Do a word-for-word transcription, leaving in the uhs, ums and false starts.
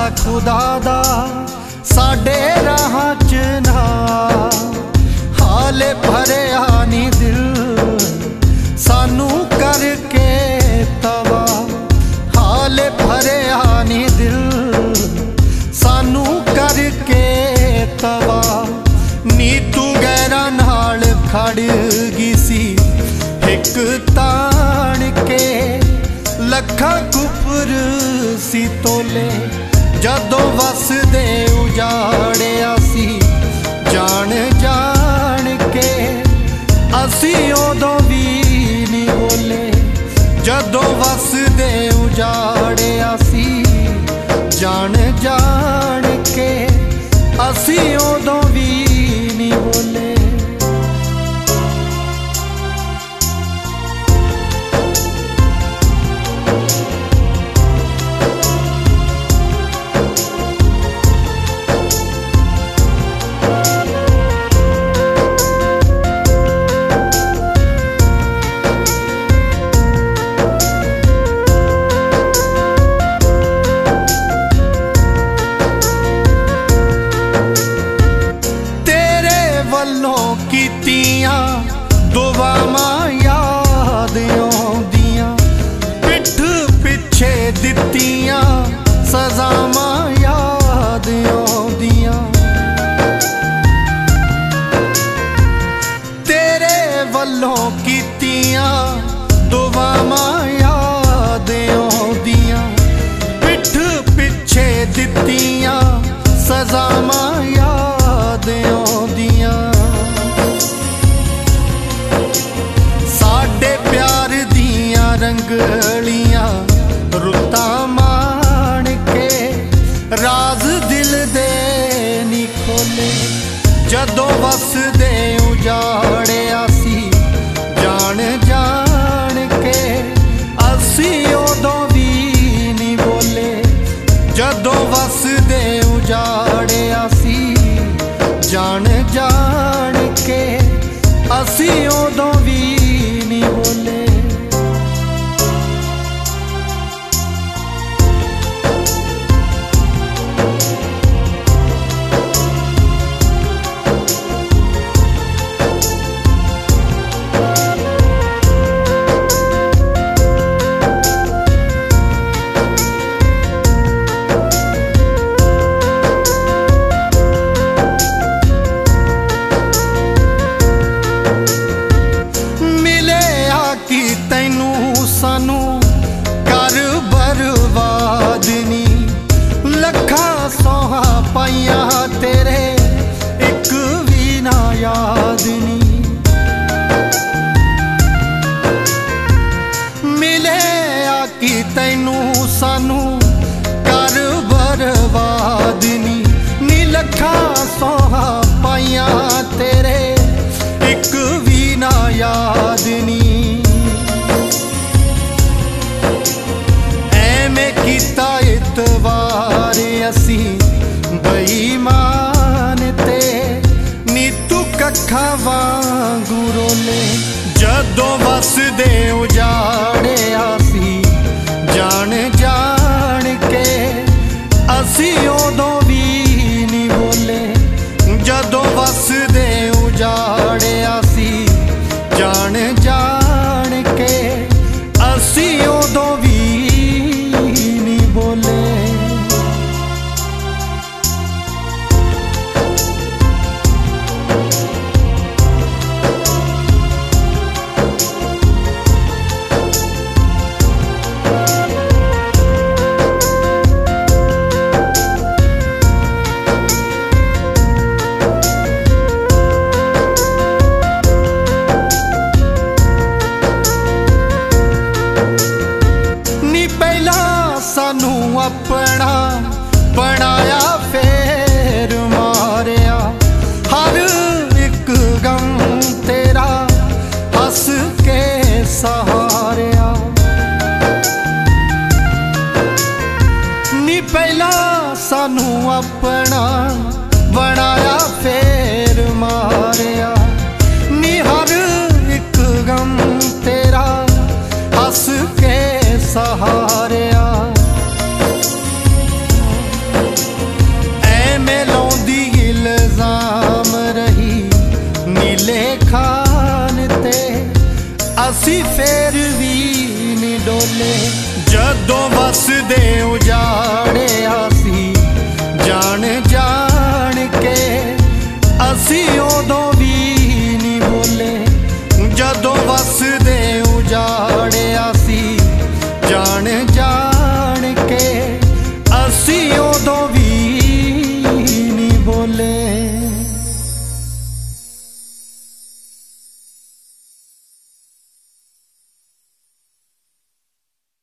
खुदा दा साडे राहां च ना, हाले भरिया नी दिल सानू करके तवा, हाले भरिया नी दिल सानू करके तवा। नी तू गैरा नाल खड़ गई सी एक तान के, लखा कुफर सी तोले जदों वसदे उजाड़िया सी जान जान के। असी उदों भी नहीं बोले जदों वसदे उजाड़िया सी जान जान के। असी उदों भी नहीं बोले। कीतियां दुआवां याद आउंदियां, पिठ पिछे दित्तियां सजावां याद आउंदियां। तेरे वल्लों कीतियां दुआवां याद आउंदियां, पिठ पिछे दित्तियां सजावां याद आउंदियां। प्यार दियां रंगलियां रुतां मान के, राज दिल दे नी खोले जदों वसदे उजाड़िया सी जान जान के। असी उदों भी नहीं बोले जदों वसदे उजाड़िया सी जान जान के। असी उदों भी नहीं बोले। सानू कर बर्बाद नी, लखा सोहा पाइया तेरे एक भी ना याद नी। मिले आकी तैनू सानू कर बर्बाद नी, नी लखा सोहा पाइया तेरे एक भी ना याद नी। कीता इतवार असी बेईमान ते, नी तू कखा वांगू रोले जदों वसदे उजाड़िया सी जान जान के। असी उदों भी नहीं बोले जदों वसदे उजाड़िया सी जान जान के। असी उदों भी बोले। सानू अपना बनाया फेर मारिया, हर एक गम तेरा हंस के सहारिया। नी पहला सानू अपना बनाया फेर मारिया, नी हर एक गम तेरा हंस के सहारिया। लेखान ते असी फेर भी नहीं डोले। जदों बस दे उजाड़े आसी जान जान के असी